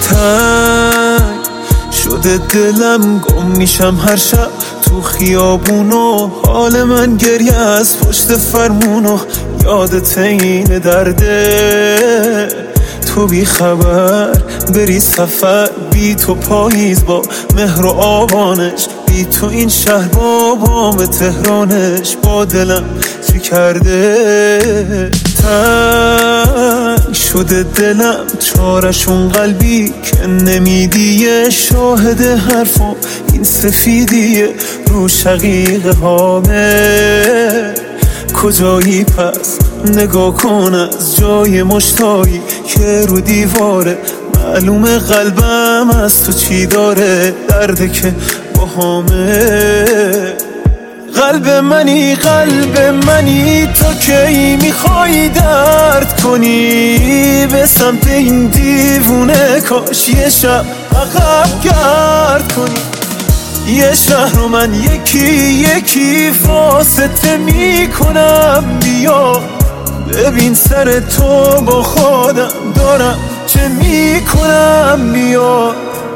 تنگ شده دلم، گم میشم هر شب تو خیابونو، حال من گریه از پشت فرمونو، یادت این درده تو بی خبر بری سفر، بی تو پاییز با مهر و آبانش، بی تو این شهر با بام تهرانش، با دلم چی کرده تنگ شده دلم، چارشون قلبی که نمیدیه، شاهد حرفم این سفیدیه رو شقیقه هامه، کجایی پس نگاه کن از جای مشتایی که رو دیواره، معلومه قلبم از تو چی داره، درده که باهامه. قلب منی تو کی میخوای درد کنی، به سمت این دیوونه کاش یه شب عقب گرد کنی، یه شهر رو من یکی واسطه میکنم، بیا ببین سر تو با خودم دارم چه میکنم، بیا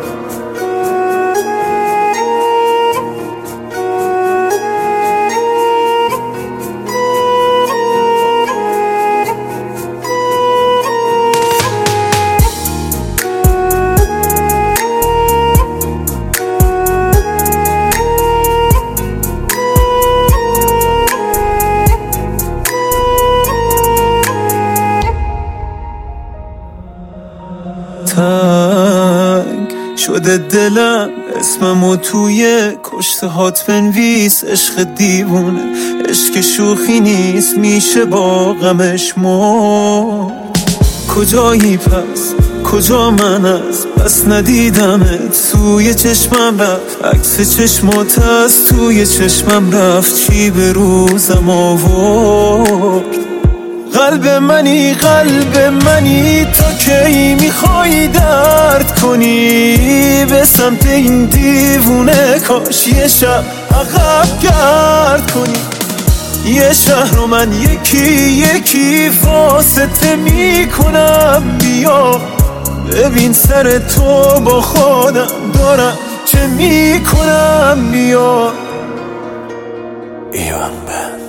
تنگ شده دلم، اسممو توی کشته هات بنویس، عشق دیوونه عشق شوخی نیست، میشه با غمش مرد. کجایی پس کجا من از بس ندیدمت، توی چشمم رفت عکس چشمات از توی چشمم رفت، چی به روزم آورد. قلب منی تو کی میخوای درد کنی، به سمت این دیوونه کاش یه شب عقب گرد کنی، یه شهر رو من یکی واسطه میکنم، بیا ببین سر تو با خودم دارم چه میکنم، بیا ایوان بند.